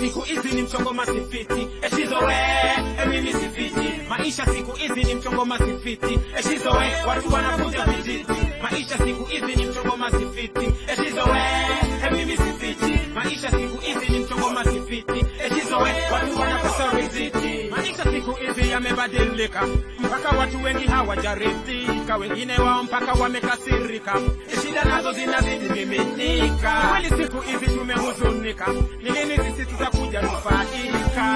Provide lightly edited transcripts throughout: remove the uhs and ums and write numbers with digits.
siku hizi ni mchongo masifiti. Shizowe, mimi sifiti. Maisha siku hizi ni mchongo masifiti. Shizowe, watu wanakuja vijiti. Maisha siku hizi ni mchongo masifiti. Shizowe, mimi sifiti. Maisha siku hizi ni mchongo masifiti. Shizowe, watu wanakosa riziki. Maisha siku hizi yamebadilika, mpaka watu wengi hawajaridhika, wengine wao mpaka wamekasirika. Shida nazo zinazidi miminika. Kweli siku hizi tumehuzunika, ni lini sisi tutakuja nufaika?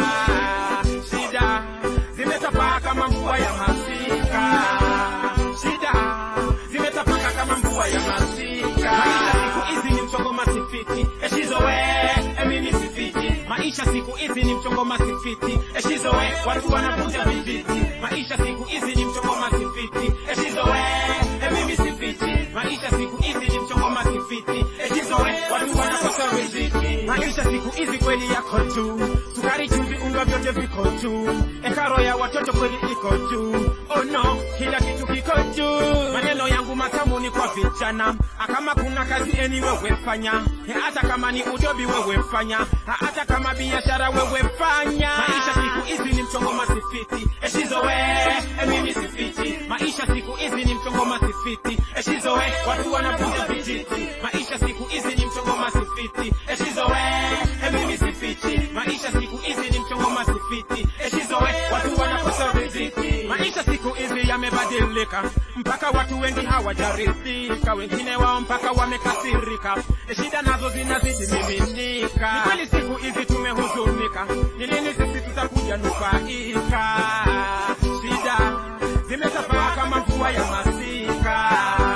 Shida zimetapaka kama mvua ya masika. Shida zimetapaka kama mvua ya masika. Maisha siku hizi ni mchongo masifiti. Shizowe, mimi sifiti. Maisha siku hizi ni mchongo masifiti. Shizowe, watu wanakuja vijiti. Maisha siku hizi ni mchongo masifiti. Shizowe, mimi sifiti. Maisha siku hizi ni mchongo masifiti. Shizowe, watu wanakosa riziki. Maisha siku hizi kweli yako juu, sukari, chumvi, unga vyote viko juu. Karo ya watoto kweli iko juu. Oh no, kila kitu kiko juu. Maneno yangu matamu ni kwa vijana, kama kuna kazi wewe fanya, hata kama ni udobi wewe fanya, hata kama biashara wewe fanya. Maisha siku hizi ni mchongo masifiti. Shizowe, mimi sifiti. Maisha siku hizi ni mchongo masifiti. Shizowe, watu wanakuja vijiti. Maisha siku hizi ni mchongo masifiti. Shizowe, mimi sifiti. Maisha siku hizi ni mchongo masifiti. Shizowe, watu wanakosa riziki. Maisha siku hizi yamebadilika, mpaka watu wengi hawajaridhika, wengine wao mpaka wamekasirika. Shida nazo zinazidi miminika. Ni kweli siku hizi tumehuzunika, ni lini sisi tutakuja nufaika? Shida zimetapaka kama mvua ya masika.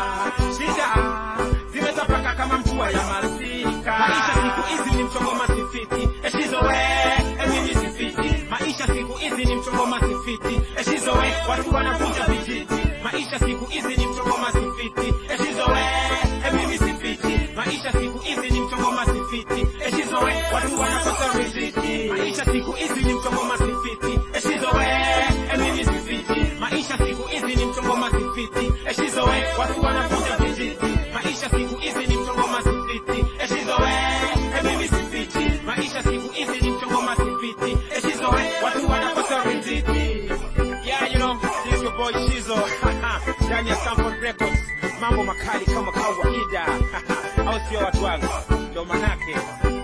Shida zimetapaka kama mvua ya masika. Maisha siku hizi ni mchongo masifiti. Shizowe, mimi sifiti. Maisha siku hizi ni mchongo masifiti. Shizowe, watu wanakuja vijiti. Maisha siku hizi ni mchongo masifiti. Shizowe, mimi sifiti. Maisha siku hizi ni mchongo masifiti. Shizowe, watu wanakosa riziki. Maisha siku hizi ni mchongo masifiti. Shizowe, mimi sifiti. Maisha siku hizi ni mchongo masifiti. Shizowe, watu wanakuja vijiti. Maisha siku hizi ni mchongo masifiti. Shizowe, mimi sifiti. Maisha siku hizi ni mchongo masifiti. Shizowe, watu wanakosa riziki. Yeah, you know, this is your boy Shizo. Ndani ya Stanford Records. Mambo makali kama kawaida. Au sio watu wangu? Ndo manake